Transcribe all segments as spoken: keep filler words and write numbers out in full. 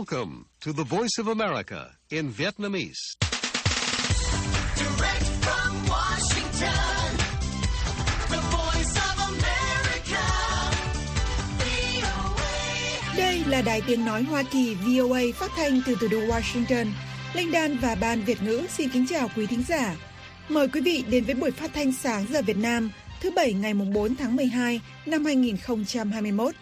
Welcome to the Voice of America in Vietnamese. Direct from Washington, the Voice of America, vê o a. Đây là Đài Tiếng Nói Hoa Kỳ vê o a phát thanh từ thủ đô Washington. Linh Đan và Ban Việt ngữ xin kính chào quý thính giả. Mời quý vị đến với buổi phát thanh sáng giờ Việt Nam thứ Bảy ngày bốn tháng mười hai năm hai nghìn không trăm hai mươi mốt.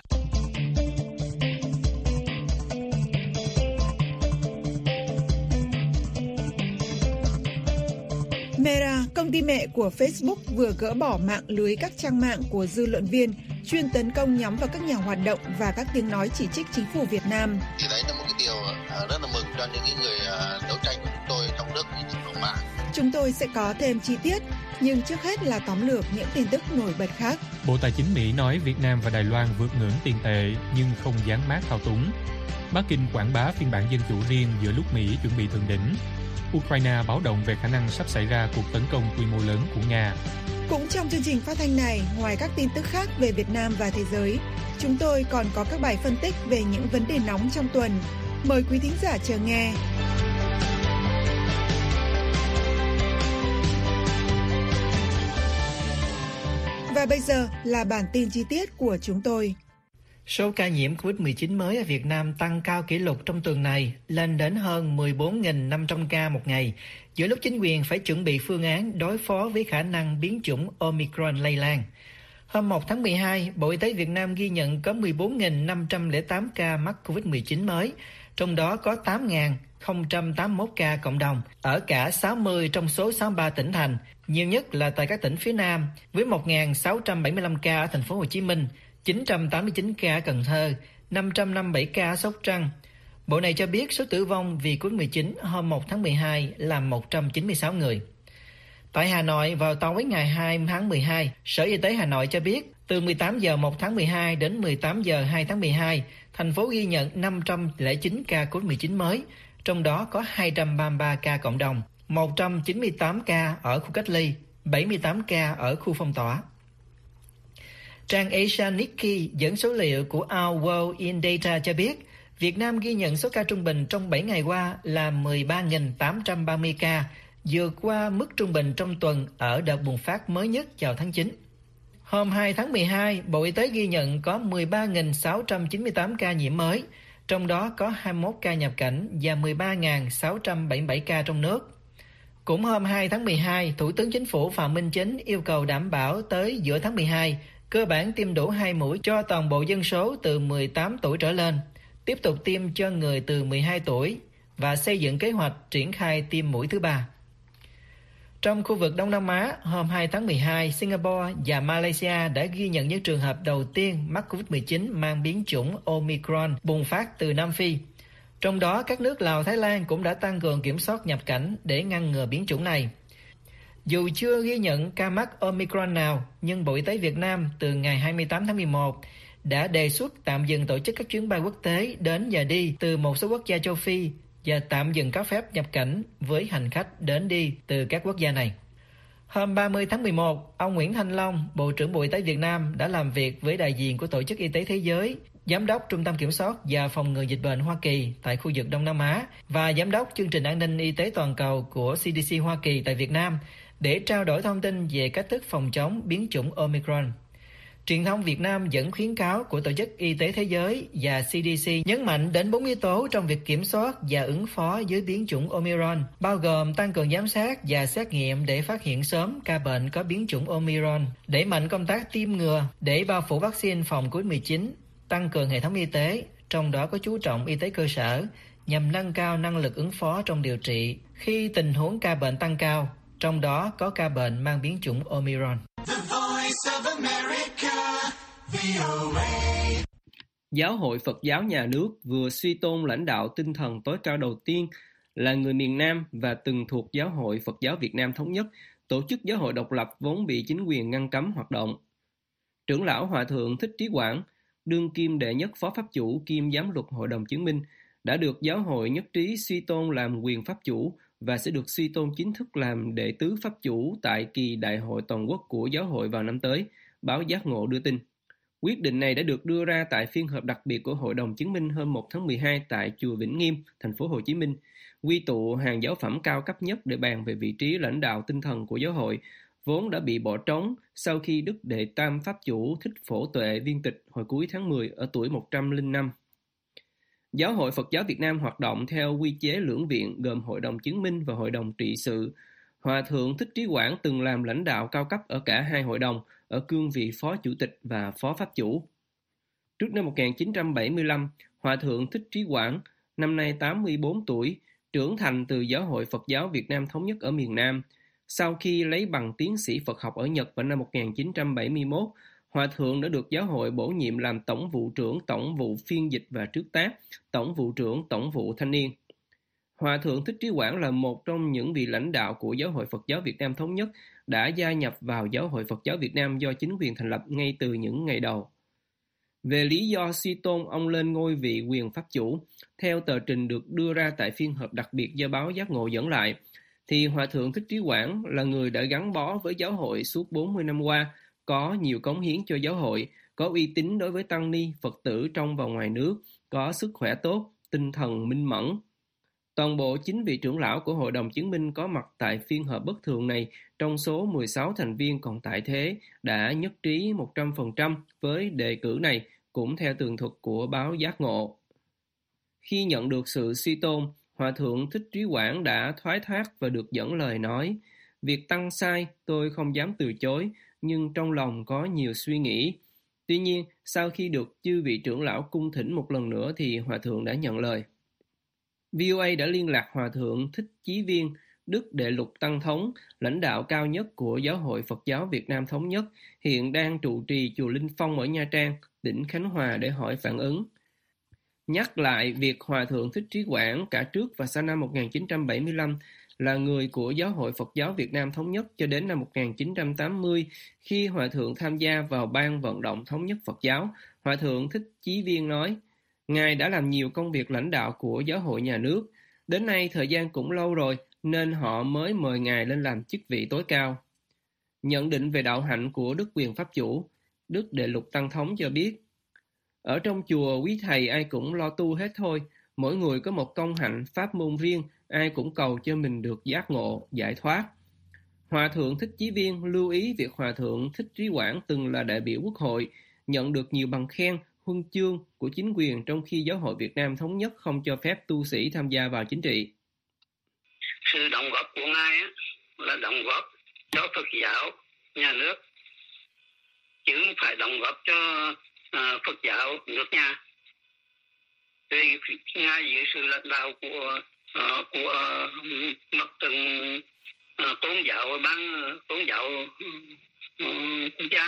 Meta, công ty mẹ của Facebook, vừa gỡ bỏ mạng lưới các trang mạng của dư luận viên chuyên tấn công nhắm vào các nhà hoạt động và các tiếng nói chỉ trích chính phủ Việt Nam. Thì đấy là một cái điều rất là mừng cho những người đấu tranh của chúng tôi trong nước và cộng đồng mạng. Chúng tôi sẽ có thêm chi tiết, nhưng trước hết là tóm lược những tin tức nổi bật khác. Bộ Tài chính Mỹ nói Việt Nam và Đài Loan vượt ngưỡng tiền tệ nhưng không dán mác thao túng. Bắc Kinh quảng bá phiên bản dân chủ riêng giữa lúc Mỹ chuẩn bị thượng đỉnh. Ukraine báo động về khả năng sắp xảy ra cuộc tấn công quy mô lớn của Nga. Cũng trong chương trình phát thanh này, ngoài các tin tức khác về Việt Nam và thế giới, chúng tôi còn có các bài phân tích về những vấn đề nóng trong tuần. Mời quý thính giả chờ nghe. Và bây giờ là bản tin chi tiết của chúng tôi. Số ca nhiễm covid mười chín mới ở Việt Nam tăng cao kỷ lục trong tuần này, lên đến hơn mười bốn nghìn năm trăm ca một ngày, giữa lúc chính quyền phải chuẩn bị phương án đối phó với khả năng biến chủng Omicron lây lan. Hôm một tháng mười hai, Bộ Y tế Việt Nam ghi nhận có mười bốn nghìn năm trăm lẻ tám ca mắc covid mười chín mới, trong đó có tám nghìn không trăm tám mươi mốt ca cộng đồng ở cả sáu mươi trong số sáu mươi ba tỉnh thành, nhiều nhất là tại các tỉnh phía Nam với một nghìn sáu trăm bảy mươi lăm ca ở thành phố Hồ Chí Minh, chín trăm tám mươi chín ca ở Cần Thơ, năm trăm năm mươi bảy ca ở Sóc Trăng. Bộ này cho biết số tử vong vì covid mười chín hôm một tháng mười hai là một trăm chín mươi sáu người. Tại Hà Nội, vào tối ngày hai tháng mười hai, Sở Y tế Hà Nội cho biết từ mười tám giờ một tháng mười hai đến mười tám giờ hai tháng mười hai, thành phố ghi nhận năm trăm lẻ chín ca covid mười chín mới, trong đó có hai trăm ba mươi ba ca cộng đồng, một trăm chín mươi tám ca ở khu cách ly, bảy mươi tám ca ở khu phong tỏa. Trang Asia Nikkei dẫn số liệu của Our World in Data cho biết, Việt Nam ghi nhận số ca trung bình trong bảy ngày qua là mười ba nghìn tám trăm ba mươi ca, vượt qua mức trung bình trong tuần ở đợt bùng phát mới nhất vào tháng chín. Hôm hai tháng mười hai, Bộ Y tế ghi nhận có mười ba nghìn sáu trăm chín mươi tám ca nhiễm mới, trong đó có hai mươi mốt ca nhập cảnh và mười ba nghìn sáu trăm bảy mươi bảy ca trong nước. Cũng hôm hai tháng mười hai, Thủ tướng Chính phủ Phạm Minh Chính yêu cầu đảm bảo tới giữa tháng mười hai, cơ bản tiêm đủ hai mũi cho toàn bộ dân số từ mười tám tuổi trở lên, tiếp tục tiêm cho người từ mười hai tuổi và xây dựng kế hoạch triển khai tiêm mũi thứ ba. Trong khu vực Đông Nam Á, hôm hai tháng mười hai, Singapore và Malaysia đã ghi nhận những trường hợp đầu tiên mắc covid mười chín mang biến chủng Omicron bùng phát từ Nam Phi. Trong đó, các nước Lào, Thái Lan cũng đã tăng cường kiểm soát nhập cảnh để ngăn ngừa biến chủng này. Dù chưa ghi nhận ca mắc Omicron nào, nhưng Bộ Y tế Việt Nam từ ngày hai mươi tám tháng mười một đã đề xuất tạm dừng tổ chức các chuyến bay quốc tế đến và đi từ một số quốc gia châu Phi và tạm dừng cấp phép nhập cảnh với hành khách đến đi từ các quốc gia này. Hôm ba mươi tháng mười một, ông Nguyễn Thanh Long, Bộ trưởng Bộ Y tế Việt Nam đã làm việc với đại diện của Tổ chức Y tế Thế giới, Giám đốc Trung tâm Kiểm soát và Phòng ngừa Dịch bệnh Hoa Kỳ tại khu vực Đông Nam Á và Giám đốc Chương trình An ninh Y tế Toàn cầu của xê đê xê Hoa Kỳ tại Việt Nam để trao đổi thông tin về cách thức phòng chống biến chủng Omicron. Truyền thông Việt Nam dẫn khuyến cáo của Tổ chức Y tế Thế giới và xê đê xê nhấn mạnh đến bốn yếu tố trong việc kiểm soát và ứng phó với biến chủng Omicron, bao gồm tăng cường giám sát và xét nghiệm để phát hiện sớm ca bệnh có biến chủng Omicron, đẩy mạnh công tác tiêm ngừa để bao phủ vaccine phòng covid mười chín, tăng cường hệ thống y tế, trong đó có chú trọng y tế cơ sở, nhằm nâng cao năng lực ứng phó trong điều trị khi tình huống ca bệnh tăng cao, trong đó có ca bệnh mang biến chủng Omicron. Giáo hội Phật giáo nhà nước vừa suy tôn lãnh đạo tinh thần tối cao đầu tiên là người miền Nam và từng thuộc Giáo hội Phật giáo Việt Nam Thống nhất, tổ chức giáo hội độc lập vốn bị chính quyền ngăn cấm hoạt động. Trưởng lão Hòa thượng Thích Trí Quảng, đương kim đệ nhất phó pháp chủ kiêm giám luật Hội đồng chứng minh, đã được giáo hội nhất trí suy tôn làm quyền pháp chủ và sẽ được suy tôn chính thức làm đệ tứ pháp chủ tại kỳ đại hội toàn quốc của giáo hội vào năm tới, báo Giác Ngộ đưa tin. Quyết định này đã được đưa ra tại phiên họp đặc biệt của Hội đồng Chứng minh hôm một tháng mười hai tại chùa Vĩnh Nghiêm, thành phố Hồ Chí Minh, quy tụ hàng giáo phẩm cao cấp nhất để bàn về vị trí lãnh đạo tinh thần của giáo hội, vốn đã bị bỏ trống sau khi Đức Đệ Tam Pháp Chủ Thích Phổ Tuệ viên tịch hồi cuối tháng mười ở tuổi một trăm lẻ năm. Giáo hội Phật giáo Việt Nam hoạt động theo quy chế lưỡng viện gồm Hội đồng Chứng minh và Hội đồng Trị sự. Hòa thượng Thích Trí Quảng từng làm lãnh đạo cao cấp ở cả hai hội đồng, ở cương vị Phó Chủ tịch và Phó Pháp Chủ. Trước năm một nghìn chín trăm bảy mươi lăm, Hòa thượng Thích Trí Quảng, năm nay tám mươi tư tuổi, trưởng thành từ Giáo hội Phật giáo Việt Nam Thống nhất ở miền Nam. Sau khi lấy bằng tiến sĩ Phật học ở Nhật vào năm một nghìn chín trăm bảy mươi mốt, Hòa thượng đã được giáo hội bổ nhiệm làm Tổng vụ trưởng Tổng vụ Phiên dịch và Trước tác, Tổng vụ trưởng Tổng vụ Thanh niên. Hòa thượng Thích Trí Quảng là một trong những vị lãnh đạo của Giáo hội Phật giáo Việt Nam Thống nhất đã gia nhập vào Giáo hội Phật giáo Việt Nam do chính quyền thành lập ngay từ những ngày đầu. Về lý do suy tôn ông lên ngôi vị quyền pháp chủ, theo tờ trình được đưa ra tại phiên họp đặc biệt do báo Giác Ngộ dẫn lại, thì Hòa thượng Thích Trí Quảng là người đã gắn bó với giáo hội suốt bốn mươi năm qua, có nhiều cống hiến cho giáo hội, có uy tín đối với tăng ni, Phật tử trong và ngoài nước, có sức khỏe tốt, tinh thần minh mẫn. Toàn bộ chín vị trưởng lão của Hội đồng Chứng minh có mặt tại phiên họp bất thường này trong số mười sáu thành viên còn tại thế đã nhất trí một trăm phần trăm với đề cử này, cũng theo tường thuật của báo Giác Ngộ. Khi nhận được sự suy tôn, Hòa thượng Thích Trí Quảng đã thoái thác và được dẫn lời nói: "Việc tăng sai tôi không dám từ chối, nhưng trong lòng có nhiều suy nghĩ." Tuy nhiên, sau khi được chư vị trưởng lão cung thỉnh một lần nữa thì Hòa thượng đã nhận lời. vê o a đã liên lạc Hòa thượng Thích Chí Viên, Đức Đệ Lục Tăng Thống, lãnh đạo cao nhất của Giáo hội Phật giáo Việt Nam Thống nhất, hiện đang trụ trì chùa Linh Phong ở Nha Trang, tỉnh Khánh Hòa để hỏi phản ứng. Nhắc lại việc Hòa thượng Thích Trí Quảng cả trước và sau năm một nghìn chín trăm bảy mươi lăm là người của Giáo hội Phật giáo Việt Nam Thống nhất cho đến năm một nghìn chín trăm tám mươi, khi Hòa thượng tham gia vào Ban vận động Thống nhất Phật giáo, Hòa thượng Thích Chí Viên nói: "Ngài đã làm nhiều công việc lãnh đạo của giáo hội nhà nước. Đến nay thời gian cũng lâu rồi nên họ mới mời Ngài lên làm chức vị tối cao." Nhận định về đạo hạnh của Đức Quyền Pháp Chủ, Đức Đệ Lục Tăng Thống cho biết: "Ở trong chùa quý thầy ai cũng lo tu hết thôi, mỗi người có một công hạnh pháp môn riêng, ai cũng cầu cho mình được giác ngộ, giải thoát." Hòa thượng Thích Chí Viên lưu ý việc Hòa thượng Thích Trí Quảng từng là đại biểu Quốc hội, nhận được nhiều bằng khen, huân chương của chính quyền trong khi Giáo hội Việt Nam Thống nhất không cho phép tu sĩ tham gia vào chính trị. Sự đóng góp của Ngài á, là đóng góp cho Phật giáo nhà nước, chứ không phải đóng góp cho uh, Phật giáo nước nhà. Vì Ngài dưới sự lãnh đạo của uh, của uh, mặt trận uh, tôn giáo ban tôn giáo uh, quốc gia.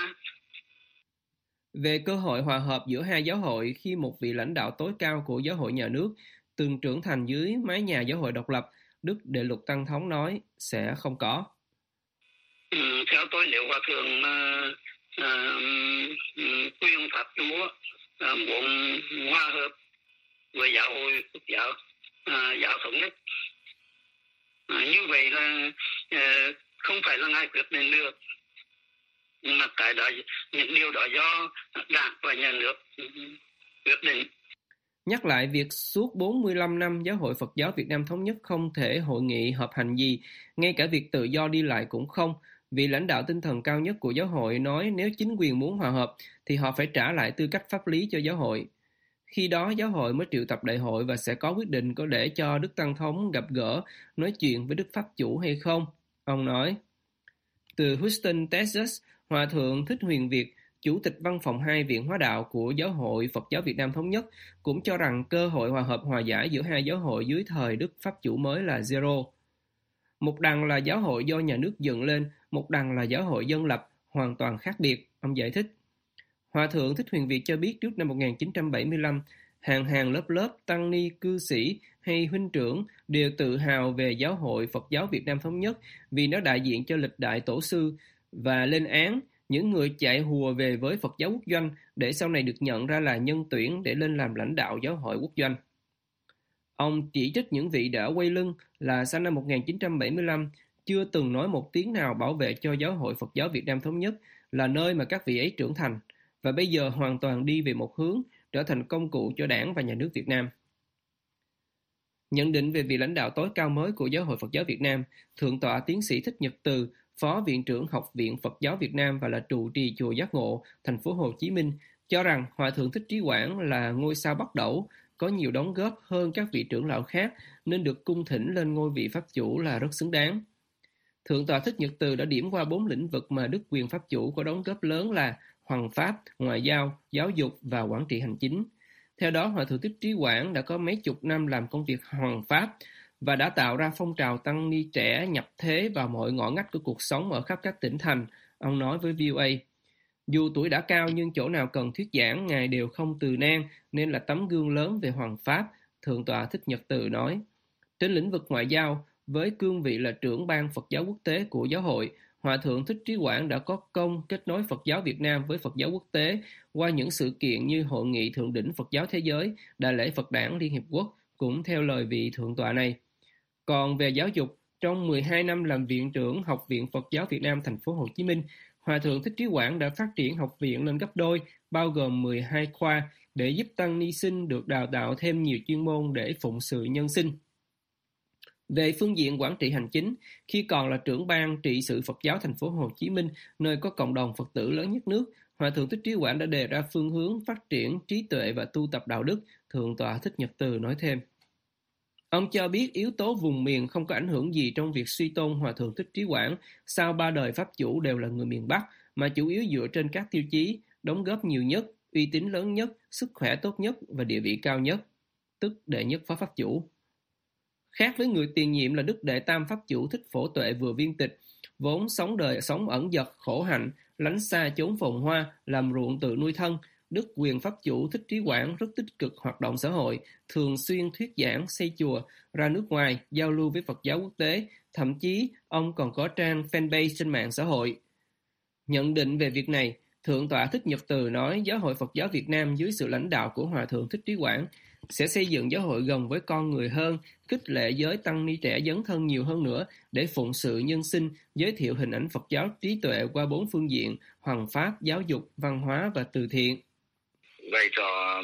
Về cơ hội hòa hợp giữa hai giáo hội khi một vị lãnh đạo tối cao của giáo hội nhà nước từng trưởng thành dưới mái nhà giáo hội độc lập, Đức Đệ Lục Tăng Thống nói sẽ không có. Ừ, theo tôi, nếu Hòa thượng uh, uh, quyền pháp chủ uh, muốn hòa hợp với giáo hội Phật giáo uh, giáo thống nhất, uh, như vậy là uh, không phải là Ngài quyết định được, nhưng mà cái đó, những điều đó do Đảng và nhà nước quyết định. Nhắc lại việc suốt bốn mươi lăm năm Giáo hội Phật giáo Việt Nam Thống nhất không thể hội nghị họp hành gì, ngay cả việc tự do đi lại cũng không. Vị lãnh đạo tinh thần cao nhất của giáo hội nói nếu chính quyền muốn hòa hợp thì họ phải trả lại tư cách pháp lý cho giáo hội. Khi đó giáo hội mới triệu tập đại hội và sẽ có quyết định có để cho Đức Tăng Thống gặp gỡ, nói chuyện với Đức Pháp Chủ hay không. Ông nói. Từ Houston, Texas, Hòa thượng Thích Huyền Việt, Chủ tịch Văn phòng hai Viện Hóa đạo của Giáo hội Phật giáo Việt Nam Thống nhất, cũng cho rằng cơ hội hòa hợp hòa giải giữa hai giáo hội dưới thời Đức Pháp Chủ mới là zero. Một đằng là giáo hội do nhà nước dựng lên, một đằng là giáo hội dân lập, hoàn toàn khác biệt, ông giải thích. Hòa thượng Thích Huyền Việt cho biết trước năm một nghìn chín trăm bảy mươi lăm, hàng hàng lớp lớp tăng ni, cư sĩ hay huynh trưởng đều tự hào về Giáo hội Phật giáo Việt Nam Thống nhất vì nó đại diện cho lịch đại tổ sư và lên án những người chạy hùa về với Phật giáo quốc doanh để sau này được nhận ra là nhân tuyển để lên làm lãnh đạo giáo hội quốc doanh. Ông chỉ trích những vị đã quay lưng là sau năm một nghìn chín trăm bảy mươi lăm chưa từng nói một tiếng nào bảo vệ cho Giáo hội Phật giáo Việt Nam Thống nhất là nơi mà các vị ấy trưởng thành. và bây giờ hoàn toàn đi về một hướng, trở thành công cụ cho Đảng và Nhà nước Việt Nam. Nhận định về vị lãnh đạo tối cao mới của Giáo hội Phật giáo Việt Nam, Thượng tọa Tiến sĩ Thích Nhật Từ, Phó Viện trưởng Học viện Phật giáo Việt Nam và là trụ trì chùa Giác Ngộ, thành phố Hồ Chí Minh, cho rằng Hòa thượng Thích Trí Quảng là ngôi sao bắt đẩu, có nhiều đóng góp hơn các vị trưởng lão khác nên được cung thỉnh lên ngôi vị Pháp chủ là rất xứng đáng. Thượng tọa Thích Nhật Từ đã điểm qua bốn lĩnh vực mà Đức Quyền Pháp chủ có đóng góp lớn là hoằng pháp, ngoại giao, giáo dục và quản trị hành chính. Theo đó, Hòa thượng Thích Trí Quảng đã có mấy chục năm làm công việc hoằng pháp và đã tạo ra phong trào tăng ni trẻ nhập thế vào mọi ngõ ngách của cuộc sống ở khắp các tỉnh thành, ông nói với vê o a. Dù tuổi đã cao nhưng chỗ nào cần thuyết giảng, Ngài đều không từ nan nên là tấm gương lớn về hoằng pháp, Thượng tọa Thích Nhật Từ nói. Trên lĩnh vực ngoại giao, với cương vị là trưởng ban Phật giáo quốc tế của giáo hội, Hòa thượng Thích Trí Quảng đã có công kết nối Phật giáo Việt Nam với Phật giáo quốc tế qua những sự kiện như Hội nghị Thượng đỉnh Phật giáo Thế giới, Đại lễ Phật đản Liên Hiệp Quốc, cũng theo lời vị thượng tọa này. Còn về giáo dục, trong mười hai năm làm viện trưởng Học viện Phật giáo Việt Nam thành phố Hồ Chí Minh, Hòa thượng Thích Trí Quảng đã phát triển học viện lên gấp đôi, bao gồm mười hai khoa, để giúp tăng ni sinh được đào tạo thêm nhiều chuyên môn để phụng sự nhân sinh. Về phương diện quản trị hành chính, khi còn là trưởng ban trị sự Phật giáo thành phố Hồ Chí Minh, nơi có cộng đồng Phật tử lớn nhất nước, Hòa thượng Thích Trí Quảng đã đề ra phương hướng phát triển trí tuệ và tu tập đạo đức, Thượng tọa Thích Nhật Từ nói thêm. Ông cho biết yếu tố vùng miền không có ảnh hưởng gì trong việc suy tôn Hòa thượng Thích Trí Quảng, sau ba đời Pháp chủ đều là người miền Bắc, mà chủ yếu dựa trên các tiêu chí, đóng góp nhiều nhất, uy tín lớn nhất, sức khỏe tốt nhất và địa vị cao nhất, tức đệ nhất Phó Pháp chủ. Khác với người tiền nhiệm là Đức Đệ Tam Pháp chủ Thích Phổ Tuệ vừa viên tịch, vốn sống đời sống ẩn dật, khổ hạnh, lánh xa chốn phồn hoa, làm ruộng tự nuôi thân, Đức Quyền Pháp chủ Thích Trí Quảng rất tích cực hoạt động xã hội, thường xuyên thuyết giảng, xây chùa, ra nước ngoài, giao lưu với Phật giáo quốc tế, thậm chí ông còn có trang fanpage trên mạng xã hội. Nhận định về việc này, Thượng tọa Thích Nhật Từ nói Giáo hội Phật giáo Việt Nam dưới sự lãnh đạo của Hòa thượng Thích Trí Quảng sẽ xây dựng giáo hội gần với con người hơn, khích lệ giới tăng ni trẻ dấn thân nhiều hơn nữa để phụng sự nhân sinh, giới thiệu hình ảnh Phật giáo trí tuệ qua bốn phương diện, hoằng pháp, giáo dục, văn hóa và từ thiện. Vai trò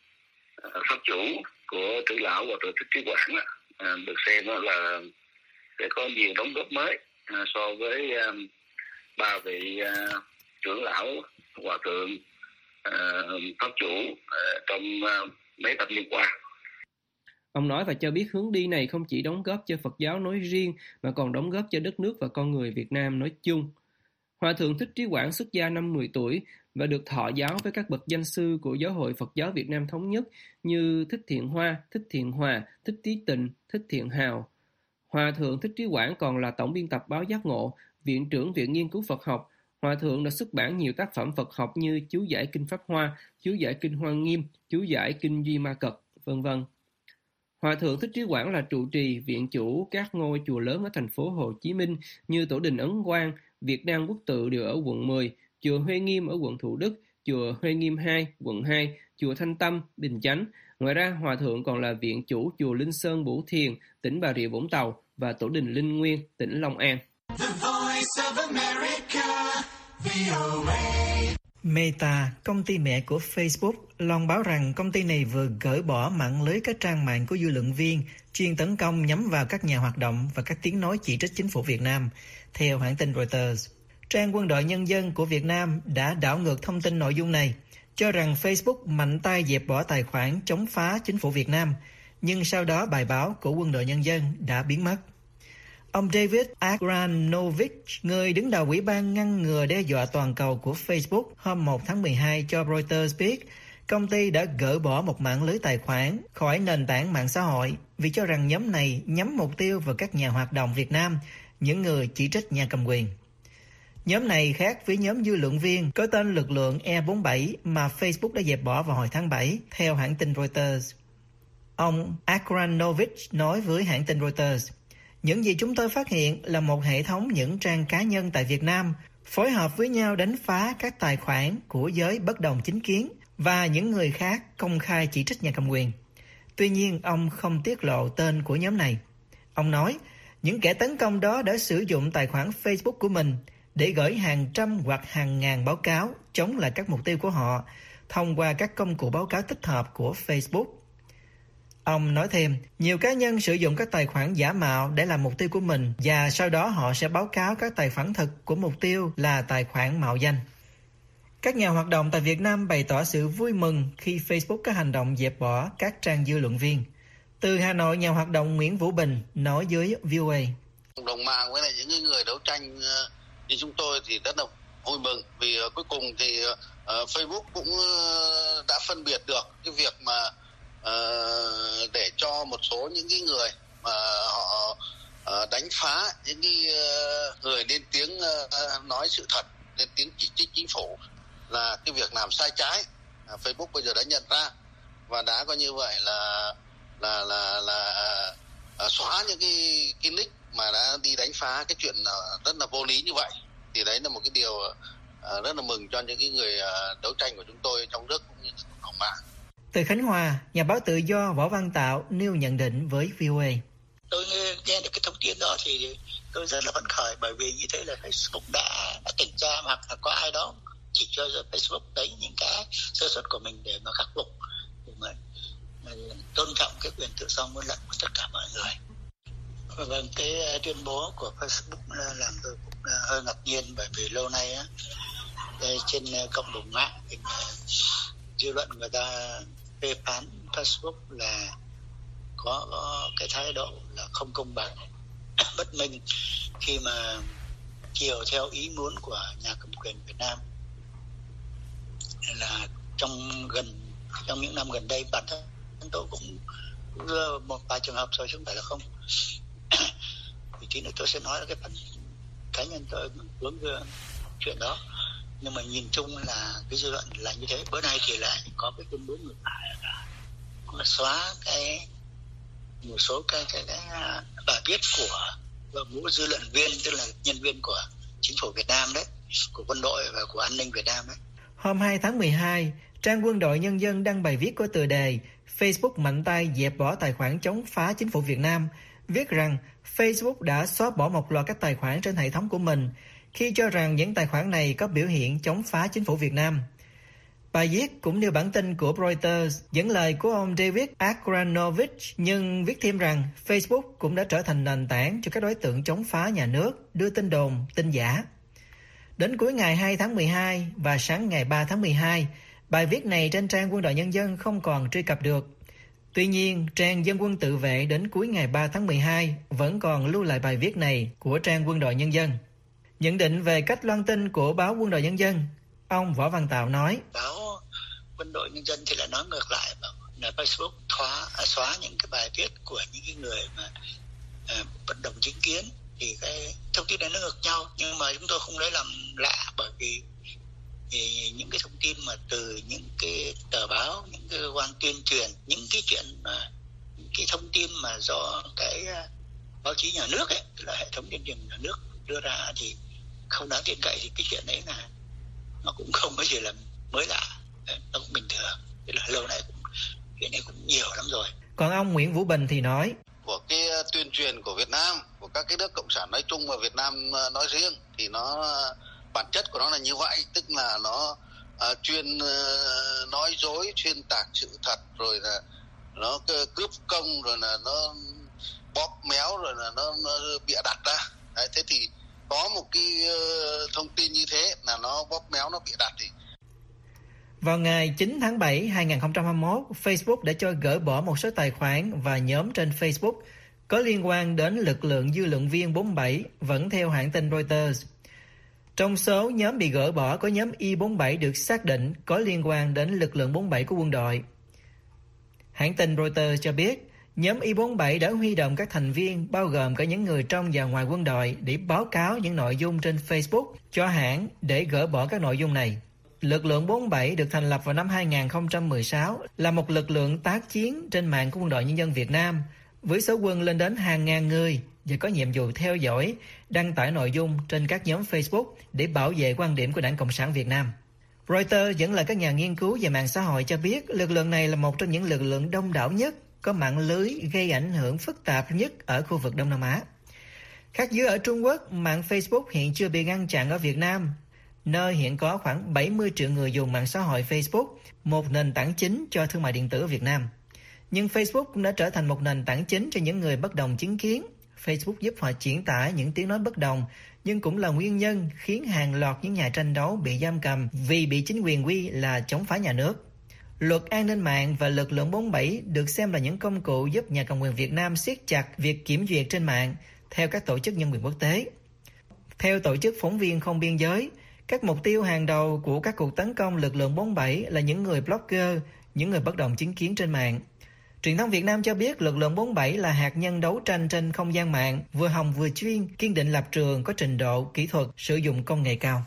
pháp chủ của trưởng lão Hòa thượng Thích Trí Quảng được xem là sẽ có nhiều đóng góp mới so với ba vị trưởng lão Hòa thượng pháp chủ trong mấy thập niên qua. Ông nói và cho biết hướng đi này không chỉ đóng góp cho Phật giáo nói riêng mà còn đóng góp cho đất nước và con người Việt Nam nói chung. Hòa thượng Thích Trí Quảng xuất gia năm mười tuổi và được thọ giáo với các bậc danh sư của Giáo hội Phật giáo Việt Nam Thống nhất như Thích Thiện Hoa, Thích Thiện Hòa, Thích Trí Tịnh, Thích Thiện Hào. Hòa thượng Thích Trí Quảng còn là tổng biên tập báo Giác Ngộ, viện trưởng Viện Nghiên cứu Phật học. Hòa thượng đã xuất bản nhiều tác phẩm Phật học như Chú giải Kinh Pháp Hoa, Chú giải Kinh Hoa Nghiêm, Chú giải Kinh Duy Ma Cật, vân vân. Hòa thượng Thích Trí Quảng là trụ trì, viện chủ các ngôi chùa lớn ở thành phố Hồ Chí Minh như Tổ đình Ấn Quang, Việt Nam Quốc Tự đều ở quận mười, chùa Huệ Nghiêm ở quận Thủ Đức, chùa Huệ Nghiêm hai, quận hai, chùa Thanh Tâm, Bình Chánh. Ngoài ra, Hòa thượng còn là viện chủ chùa Linh Sơn Bửu Thiền, tỉnh Bà Rịa Vũng Tàu và Tổ đình Linh Nguyên, tỉnh Long An. The Voice of America, vê o a. Meta, công ty mẹ của Facebook, loan báo rằng công ty này vừa gỡ bỏ mạng lưới các trang mạng của dư luận viên chuyên tấn công nhắm vào các nhà hoạt động và các tiếng nói chỉ trích chính phủ Việt Nam. Theo hãng tin Reuters, trang Quân đội Nhân dân của Việt Nam đã đảo ngược thông tin nội dung này, cho rằng Facebook mạnh tay dẹp bỏ tài khoản chống phá chính phủ Việt Nam, nhưng sau đó bài báo của Quân đội Nhân dân đã biến mất. Ông David Agranovich, người đứng đầu Ủy ban ngăn ngừa đe dọa toàn cầu của Facebook, hôm một tháng mười hai cho Reuters biết công ty đã gỡ bỏ một mạng lưới tài khoản khỏi nền tảng mạng xã hội vì cho rằng nhóm này nhắm mục tiêu vào các nhà hoạt động Việt Nam, những người chỉ trích nhà cầm quyền. Nhóm này khác với nhóm dư luận viên có tên lực lượng E bốn mươi bảy mà Facebook đã dẹp bỏ vào hồi tháng bảy, theo hãng tin Reuters. Ông Agranovich nói với hãng tin Reuters, những gì chúng tôi phát hiện là một hệ thống những trang cá nhân tại Việt Nam phối hợp với nhau đánh phá các tài khoản của giới bất đồng chính kiến và những người khác công khai chỉ trích nhà cầm quyền. Tuy nhiên, ông không tiết lộ tên của nhóm này. Ông nói, những kẻ tấn công đó đã sử dụng tài khoản Facebook của mình để gửi hàng trăm hoặc hàng ngàn báo cáo chống lại các mục tiêu của họ thông qua các công cụ báo cáo tích hợp của Facebook. Ông nói thêm, nhiều cá nhân sử dụng các tài khoản giả mạo để làm mục tiêu của mình và sau đó họ sẽ báo cáo các tài khoản thực của mục tiêu là tài khoản mạo danh. Các nhà hoạt động tại Việt Nam bày tỏ sự vui mừng khi Facebook có hành động dẹp bỏ các trang dư luận viên. Từ Hà Nội, nhà hoạt động Nguyễn Vũ Bình nói với vê o a. Cộng đồng mạng với lại những người đấu tranh như chúng tôi thì rất là vui mừng vì cuối cùng thì uh, Facebook cũng uh, đã phân biệt được cái việc mà uh, để cho một số những cái người mà họ uh, đánh phá những cái uh, người lên tiếng uh, nói sự thật, lên tiếng chỉ trích chính phủ là cái việc làm sai trái. Uh, Facebook bây giờ đã nhận ra và đã có như vậy là là là là uh, xóa những cái cái nick mà đã đi đánh phá cái chuyện uh, rất là vô lý như vậy. Thì đấy là một cái điều uh, rất là mừng cho những cái người uh, đấu tranh của chúng tôi trong nước cũng như cộng đồng mạng. Từ Khánh Hòa, nhà báo tự do Võ Văn Tạo nêu nhận định với vê o a. Tôi nghe được cái thông tin đó thì tôi rất là phấn khởi, bởi vì như thế là Facebook đã, đã kiểm tra hoặc là có ai đó chỉ cho Facebook đấy những cái sơ suất của mình để mà khắc phục, để mà, mà tôn trọng cái quyền tự do ngôn luận của tất cả mọi người. Vâng, cái tuyên bố của Facebook làm tôi cũng hơi ngạc nhiên, bởi vì lâu nay á, trên cộng đồng mạng thì dư luận người ta phê phán Facebook là có, có cái thái độ là không công bằng, bất minh khi mà chiều theo ý muốn của nhà cầm quyền Việt Nam. Là trong gần trong những năm gần đây, bản thân tôi cũng đưa một vài trường hợp rồi chứ không phải là không. Vì tí nữa tôi sẽ nói là cái phần cá nhân tôi hướng đưa chuyện đó, nhưng mà nhìn chung là cái dư luận là như thế. Bữa nay thì lại có cái tuyên bố ngược lại là xóa cái một số cái cái, cái bài viết của đội ngũ dư luận viên, tức là nhân viên của chính phủ Việt Nam đấy, của quân đội và của an ninh Việt Nam đấy. Hôm hai tháng mười hai, trang Quân đội Nhân dân đăng bài viết có tựa đề Facebook mạnh tay dẹp bỏ tài khoản chống phá chính phủ Việt Nam, viết rằng Facebook đã xóa bỏ một loạt các tài khoản trên hệ thống của mình khi cho rằng những tài khoản này có biểu hiện chống phá chính phủ Việt Nam. Bài viết cũng nêu bản tin của Reuters dẫn lời của ông David Agranovich, nhưng viết thêm rằng Facebook cũng đã trở thành nền tảng cho các đối tượng chống phá nhà nước đưa tin đồn, tin giả. Đến cuối ngày hai tháng mười hai và sáng ngày ba tháng mười hai, bài viết này trên trang Quân đội Nhân dân không còn truy cập được. Tuy nhiên, trang Dân quân tự vệ đến cuối ngày ba tháng mười hai vẫn còn lưu lại bài viết này của trang Quân đội Nhân dân. Nhận định về cách loan tin của báo Quân đội Nhân dân, ông Võ Văn Tạo nói: Báo Quân đội Nhân dân thì lại nói ngược lại, là Facebook xóa, xóa những cái bài viết của những cái người mà à, bất đồng chính kiến. Thì cái thông tin này nó ngược nhau, nhưng mà chúng tôi không lấy làm lạ, bởi vì thì những cái thông tin mà từ những cái tờ báo, những cái cơ quan tuyên truyền, những cái chuyện mà những cái thông tin mà do cái báo chí nhà nước ấy, tức là hệ thống tuyên truyền nhà nước đưa ra thì không đáng tin cậy, thì cái chuyện đấy là nó cũng không có gì là mới lạ, nó cũng bình thường. Tức là lâu nay cũng chuyện này cũng nhiều lắm rồi. Còn ông Nguyễn Vũ Bình thì nói: Của cái tuyên truyền của Việt Nam, của các cái nước cộng sản nói chung và Việt Nam nói riêng, thì nó bản chất của nó là như vậy, tức là nó uh, chuyên uh, nói dối, xuyên tạc sự thật, rồi là nó cướp công, rồi là nó bóp méo, rồi là nó, nó bịa đặt ra. Đấy, thế thì có một cái uh, thông tin như thế là nó bóp méo, nó bịa đặt thì. Vào ngày chín tháng bảy năm hai nghìn không trăm hai mươi mốt, Facebook đã cho gỡ bỏ một số tài khoản và nhóm trên Facebook có liên quan đến lực lượng dư luận viên bốn mươi bảy, vẫn theo hãng tin Reuters. Trong số nhóm bị gỡ bỏ có nhóm I bốn mươi bảy được xác định có liên quan đến lực lượng bốn mươi bảy của quân đội. Hãng tin Reuters cho biết, nhóm I bốn mươi bảy đã huy động các thành viên bao gồm cả những người trong và ngoài quân đội để báo cáo những nội dung trên Facebook cho hãng để gỡ bỏ các nội dung này. Lực lượng bốn mươi bảy được thành lập vào năm hai nghìn không trăm mười sáu là một lực lượng tác chiến trên mạng của Quân đội Nhân dân Việt Nam với số quân lên đến hàng ngàn người và có nhiệm vụ theo dõi, đăng tải nội dung trên các nhóm Facebook để bảo vệ quan điểm của Đảng Cộng sản Việt Nam. Reuters dẫn lời các nhà nghiên cứu về mạng xã hội cho biết lực lượng này là một trong những lực lượng đông đảo nhất, có mạng lưới gây ảnh hưởng phức tạp nhất ở khu vực Đông Nam Á. Khác giữa ở Trung Quốc, mạng Facebook hiện chưa bị ngăn chặn ở Việt Nam, nơi hiện có khoảng bảy mươi triệu người dùng mạng xã hội Facebook, một nền tảng chính cho thương mại điện tử ở Việt Nam. Nhưng Facebook cũng đã trở thành một nền tảng chính cho những người bất đồng chính kiến. Facebook giúp họ chuyển tải những tiếng nói bất đồng, nhưng cũng là nguyên nhân khiến hàng loạt những nhà tranh đấu bị giam cầm vì bị chính quyền quy là chống phá nhà nước. Luật an ninh mạng và lực lượng bốn mươi bảy được xem là những công cụ giúp nhà cầm quyền Việt Nam siết chặt việc kiểm duyệt trên mạng theo các tổ chức nhân quyền quốc tế. Theo tổ chức Phóng viên Không Biên Giới, các mục tiêu hàng đầu của các cuộc tấn công lực lượng bốn mươi bảy là những người blogger, những người bất đồng chính kiến trên mạng. Truyền thông Việt Nam cho biết lực lượng bốn mươi bảy là hạt nhân đấu tranh trên không gian mạng, vừa hồng vừa chuyên, kiên định lập trường, có trình độ, kỹ thuật, sử dụng công nghệ cao.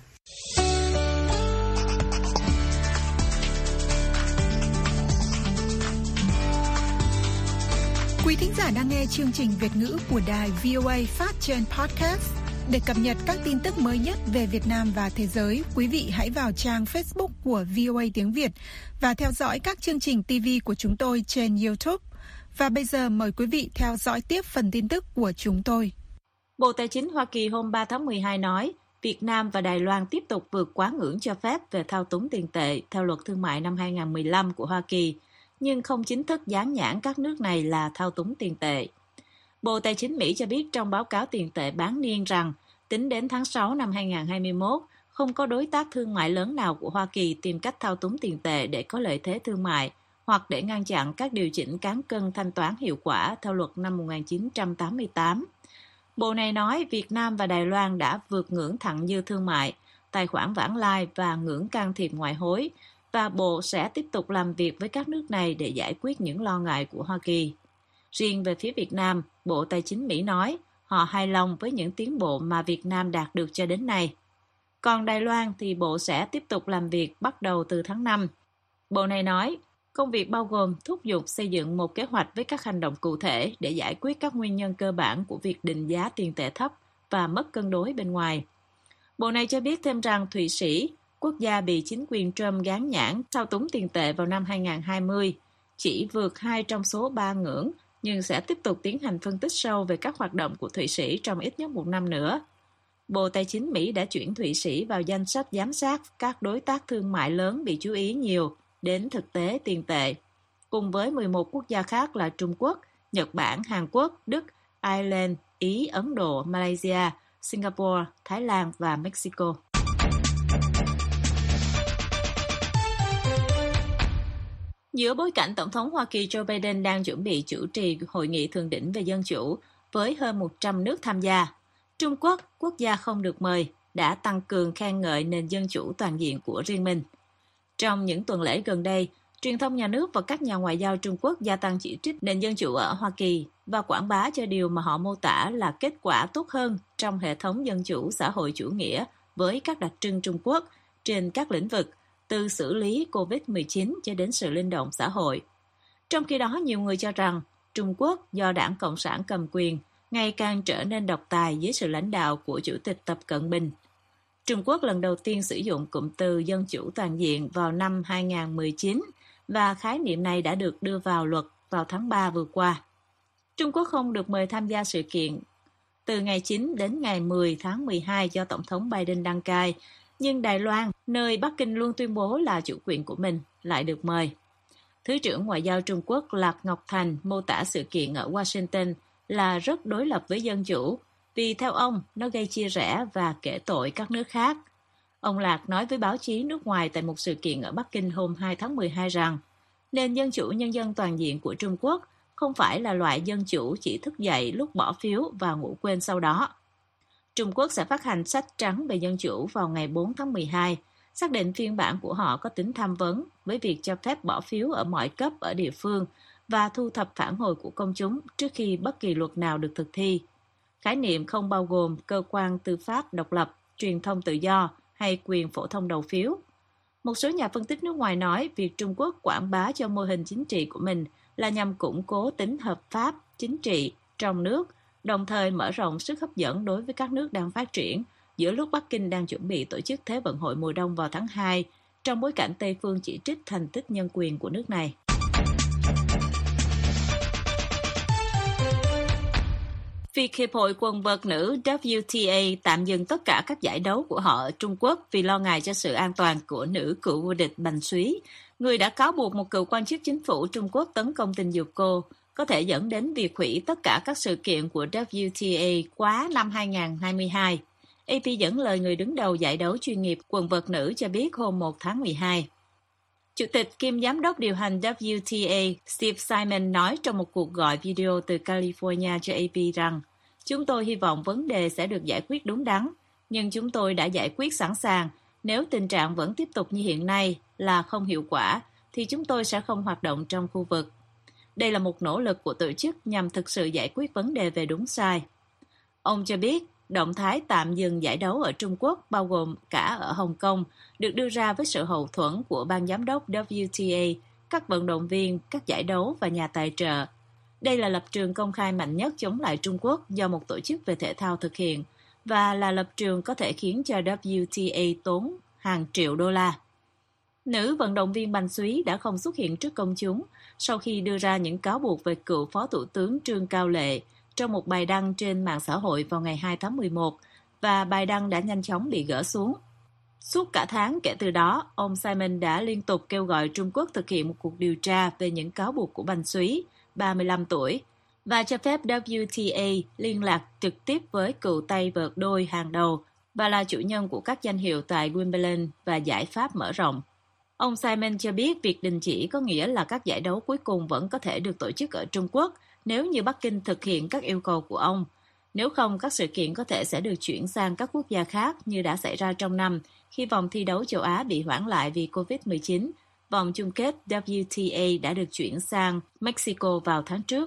Quý thính giả đang nghe chương trình Việt ngữ của đài vê o a phát trên podcast. Để cập nhật các tin tức mới nhất về Việt Nam và thế giới, quý vị hãy vào trang Facebook của vê o a tiếng Việt và theo dõi các chương trình ti vi của chúng tôi trên YouTube. Và bây giờ mời quý vị theo dõi tiếp phần tin tức của chúng tôi. Bộ Tài chính Hoa Kỳ hôm ba tháng mười hai nói, Việt Nam và Đài Loan tiếp tục vượt quá ngưỡng cho phép về thao túng tiền tệ theo luật thương mại năm hai không một lăm của Hoa Kỳ, nhưng không chính thức dán nhãn các nước này là thao túng tiền tệ. Bộ Tài chính Mỹ cho biết trong báo cáo tiền tệ bán niên rằng, tính đến tháng sáu năm hai không hai mốt, không có đối tác thương mại lớn nào của Hoa Kỳ tìm cách thao túng tiền tệ để có lợi thế thương mại hoặc để ngăn chặn các điều chỉnh cán cân thanh toán hiệu quả theo luật năm một nghìn chín trăm tám mươi tám. Bộ này nói Việt Nam và Đài Loan đã vượt ngưỡng thặng dư thương mại, tài khoản vãng lai và ngưỡng can thiệp ngoại hối, và Bộ sẽ tiếp tục làm việc với các nước này để giải quyết những lo ngại của Hoa Kỳ. Riêng về phía Việt Nam, Bộ Tài chính Mỹ nói họ hài lòng với những tiến bộ mà Việt Nam đạt được cho đến nay. Còn Đài Loan thì Bộ sẽ tiếp tục làm việc bắt đầu từ tháng năm. Bộ này nói, công việc bao gồm thúc giục xây dựng một kế hoạch với các hành động cụ thể để giải quyết các nguyên nhân cơ bản của việc định giá tiền tệ thấp và mất cân đối bên ngoài. Bộ này cho biết thêm rằng Thụy Sĩ, quốc gia bị chính quyền Trump gán nhãn thao túng tiền tệ vào năm hai không hai không, chỉ vượt hai trong số ba ngưỡng, nhưng sẽ tiếp tục tiến hành phân tích sâu về các hoạt động của Thụy Sĩ trong ít nhất một năm nữa. Bộ Tài chính Mỹ đã chuyển Thụy Sĩ vào danh sách giám sát các đối tác thương mại lớn bị chú ý nhiều đến thực tế tiền tệ, cùng với mười một quốc gia khác là Trung Quốc, Nhật Bản, Hàn Quốc, Đức, Ireland, Ý, Ấn Độ, Malaysia, Singapore, Thái Lan và Mexico. Giữa bối cảnh Tổng thống Hoa Kỳ Joe Biden đang chuẩn bị chủ trì hội nghị thượng đỉnh về dân chủ với hơn một trăm nước tham gia, Trung Quốc, quốc gia không được mời, đã tăng cường khen ngợi nền dân chủ toàn diện của riêng mình. Trong những tuần lễ gần đây, truyền thông nhà nước và các nhà ngoại giao Trung Quốc gia tăng chỉ trích nền dân chủ ở Hoa Kỳ và quảng bá cho điều mà họ mô tả là kết quả tốt hơn trong hệ thống dân chủ xã hội chủ nghĩa với các đặc trưng Trung Quốc trên các lĩnh vực, từ xử lý covid mười chín cho đến sự linh động xã hội. Trong khi đó, nhiều người cho rằng Trung Quốc do Đảng Cộng sản cầm quyền ngày càng trở nên độc tài dưới sự lãnh đạo của Chủ tịch Tập Cận Bình. Trung Quốc lần đầu tiên sử dụng cụm từ dân chủ toàn diện vào năm hai không một chín và khái niệm này đã được đưa vào luật vào tháng ba vừa qua. Trung Quốc không được mời tham gia sự kiện từ ngày chín đến ngày mười tháng mười hai do Tổng thống Biden đăng cai, nhưng Đài Loan, nơi Bắc Kinh luôn tuyên bố là chủ quyền của mình, lại được mời. Thứ trưởng Ngoại giao Trung Quốc Lạc Ngọc Thành mô tả sự kiện ở Washington là rất đối lập với dân chủ, vì theo ông, nó gây chia rẽ và kể tội các nước khác. Ông Lạc nói với báo chí nước ngoài tại một sự kiện ở Bắc Kinh hôm hai tháng mười hai rằng, nền dân chủ nhân dân toàn diện của Trung Quốc không phải là loại dân chủ chỉ thức dậy lúc bỏ phiếu và ngủ quên sau đó. Trung Quốc sẽ phát hành sách trắng về dân chủ vào ngày bốn tháng mười hai, xác định phiên bản của họ có tính tham vấn với việc cho phép bỏ phiếu ở mọi cấp ở địa phương và thu thập phản hồi của công chúng trước khi bất kỳ luật nào được thực thi. Khái niệm không bao gồm cơ quan tư pháp độc lập, truyền thông tự do hay quyền phổ thông đầu phiếu. Một số nhà phân tích nước ngoài nói việc Trung Quốc quảng bá cho mô hình chính trị của mình là nhằm củng cố tính hợp pháp, chính trị trong nước, đồng thời mở rộng sức hấp dẫn đối với các nước đang phát triển, giữa lúc Bắc Kinh đang chuẩn bị tổ chức Thế vận hội mùa đông vào tháng hai, trong bối cảnh Tây phương chỉ trích thành tích nhân quyền của nước này. Việc Hiệp hội quần vợt nữ W T A tạm dừng tất cả các giải đấu của họ ở Trung Quốc vì lo ngại cho sự an toàn của nữ cựu vô địch Bành Súy, người đã cáo buộc một cựu quan chức chính phủ Trung Quốc tấn công tình dục cô, có thể dẫn đến việc hủy tất cả các sự kiện của W T A khóa năm hai không hai hai. a pê dẫn lời người đứng đầu giải đấu chuyên nghiệp quần vợt nữ cho biết hôm một tháng mười hai. Chủ tịch kiêm giám đốc điều hành W T A Steve Simon nói trong một cuộc gọi video từ California cho a pê rằng chúng tôi hy vọng vấn đề sẽ được giải quyết đúng đắn, nhưng chúng tôi đã giải quyết sẵn sàng. Nếu tình trạng vẫn tiếp tục như hiện nay là không hiệu quả, thì chúng tôi sẽ không hoạt động trong khu vực. Đây là một nỗ lực của tổ chức nhằm thực sự giải quyết vấn đề về đúng sai. Ông cho biết, động thái tạm dừng giải đấu ở Trung Quốc, bao gồm cả ở Hồng Kông, được đưa ra với sự hậu thuẫn của ban giám đốc W T A, các vận động viên, các giải đấu và nhà tài trợ. Đây là lập trường công khai mạnh nhất chống lại Trung Quốc do một tổ chức về thể thao thực hiện, và là lập trường có thể khiến cho W T A tốn hàng triệu đô la. Nữ vận động viên Bành Súy đã không xuất hiện trước công chúng sau khi đưa ra những cáo buộc về cựu Phó Thủ tướng Trương Cao Lệ trong một bài đăng trên mạng xã hội vào ngày hai tháng mười một, và bài đăng đã nhanh chóng bị gỡ xuống. Suốt cả tháng kể từ đó, ông Simon đã liên tục kêu gọi Trung Quốc thực hiện một cuộc điều tra về những cáo buộc của Bành Súy, ba mươi lăm tuổi, và cho phép W T A liên lạc trực tiếp với cựu tay vợt đôi hàng đầu và là chủ nhân của các danh hiệu tại Wimbledon và giải Pháp mở rộng. Ông Simon cho biết việc đình chỉ có nghĩa là các giải đấu cuối cùng vẫn có thể được tổ chức ở Trung Quốc nếu như Bắc Kinh thực hiện các yêu cầu của ông. Nếu không, các sự kiện có thể sẽ được chuyển sang các quốc gia khác như đã xảy ra trong năm khi vòng thi đấu châu Á bị hoãn lại vì covid mười chín. Vòng chung kết W T A đã được chuyển sang Mexico vào tháng trước.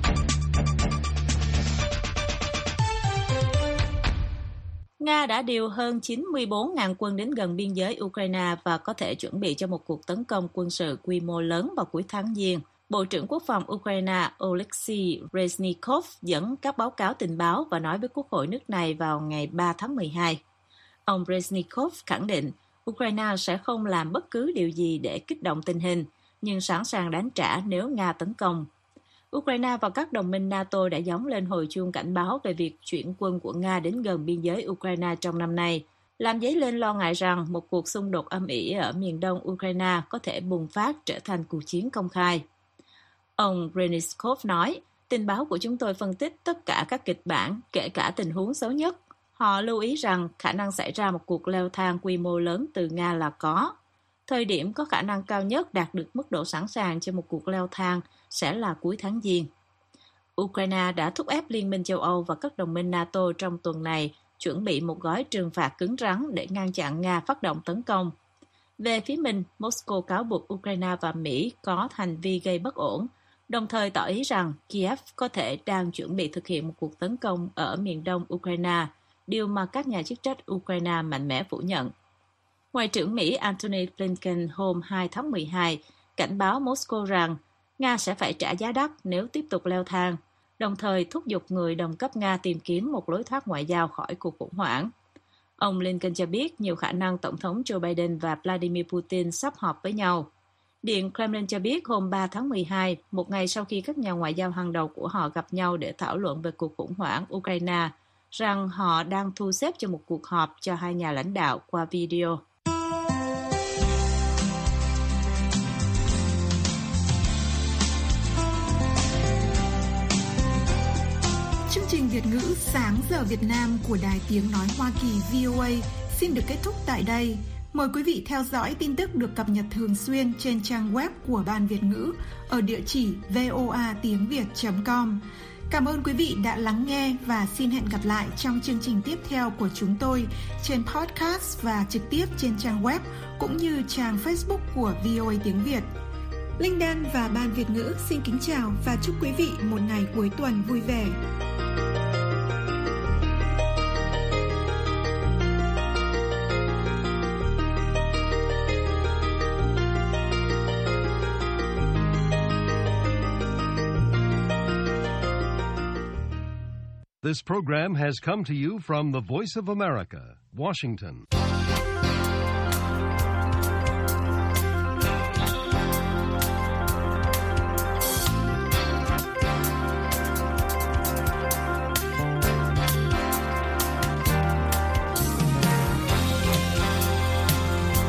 Nga đã điều hơn chín mươi bốn nghìn quân đến gần biên giới Ukraine và có thể chuẩn bị cho một cuộc tấn công quân sự quy mô lớn vào cuối tháng Giêng. Bộ trưởng Quốc phòng Ukraine Oleksiy Reznikov dẫn các báo cáo tình báo và nói với Quốc hội nước này vào ngày ba tháng mười hai. Ông Reznikov khẳng định Ukraine sẽ không làm bất cứ điều gì để kích động tình hình, nhưng sẵn sàng đánh trả nếu Nga tấn công. Ukraine và các đồng minh NATO đã gióng lên hồi chuông cảnh báo về việc chuyển quân của Nga đến gần biên giới Ukraine trong năm nay, làm dấy lên lo ngại rằng một cuộc xung đột âm ỉ ở miền đông Ukraine có thể bùng phát trở thành cuộc chiến công khai. Ông Reznikov nói, tình báo của chúng tôi phân tích tất cả các kịch bản, kể cả tình huống xấu nhất. Họ lưu ý rằng khả năng xảy ra một cuộc leo thang quy mô lớn từ Nga là có. Thời điểm có khả năng cao nhất đạt được mức độ sẵn sàng cho một cuộc leo thang sẽ là cuối tháng Giêng. Ukraine đã thúc ép Liên minh châu Âu và các đồng minh NATO trong tuần này chuẩn bị một gói trừng phạt cứng rắn để ngăn chặn Nga phát động tấn công. Về phía mình, Moscow cáo buộc Ukraine và Mỹ có hành vi gây bất ổn, đồng thời tỏ ý rằng Kiev có thể đang chuẩn bị thực hiện một cuộc tấn công ở miền đông Ukraine, điều mà các nhà chức trách Ukraine mạnh mẽ phủ nhận. Ngoại trưởng Mỹ Antony Blinken hôm hai tháng mười hai cảnh báo Moscow rằng Nga sẽ phải trả giá đắt nếu tiếp tục leo thang, đồng thời thúc giục người đồng cấp Nga tìm kiếm một lối thoát ngoại giao khỏi cuộc khủng hoảng. Ông Blinken cho biết nhiều khả năng Tổng thống Joe Biden và Vladimir Putin sắp họp với nhau. Điện Kremlin cho biết hôm ba tháng mười hai, một ngày sau khi các nhà ngoại giao hàng đầu của họ gặp nhau để thảo luận về cuộc khủng hoảng Ukraine, rằng họ đang thu xếp cho một cuộc họp cho hai nhà lãnh đạo qua video. Chương trình Việt ngữ Sáng giờ Việt Nam của Đài Tiếng Nói Hoa Kỳ V O A xin được kết thúc tại đây. Mời quý vị theo dõi tin tức được cập nhật thường xuyên trên trang web của Ban Việt ngữ ở địa chỉ voa tiếng việt chấm com. Cảm ơn quý vị đã lắng nghe và xin hẹn gặp lại trong chương trình tiếp theo của chúng tôi trên podcast và trực tiếp trên trang web cũng như trang Facebook của vê o a Tiếng Việt. Linh Đan và Ban Việt ngữ xin kính chào và chúc quý vị một ngày cuối tuần vui vẻ. This program has come to you from the Voice of America, Washington.